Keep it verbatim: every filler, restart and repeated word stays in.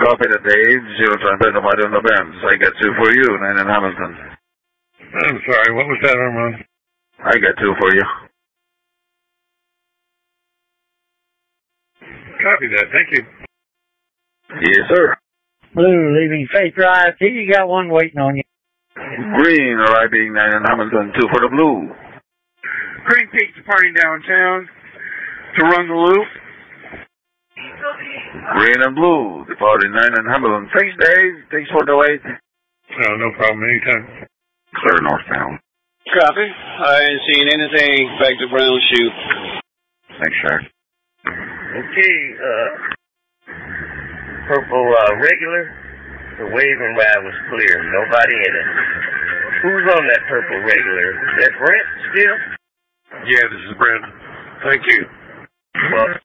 copy that, Dave. Zero Trumpet, nobody on the bends. I got two for you, nine in Hamilton. I'm sorry, what was that, Armand? I got two for you. Copy that, thank you. Yes, sir. Blue, leaving Faith Drive. See, you got one waiting on you. Green, arriving nine in Hamilton, two for the blue. Green Peak departing downtown to run the loop. Green and blue, departing nine in Hamilton. Thanks, Dave. Thanks for the wait. No, no problem, anytime. Clear northbound. Copy. I ain't seen anything. Back to Brown Shoe. Thanks, Shaq. Okay, uh, purple uh, regular. The waving ride was clear. Nobody in it. Who's on that purple regular? Is that Brent still? Yeah, this is Brent. Thank you. Well,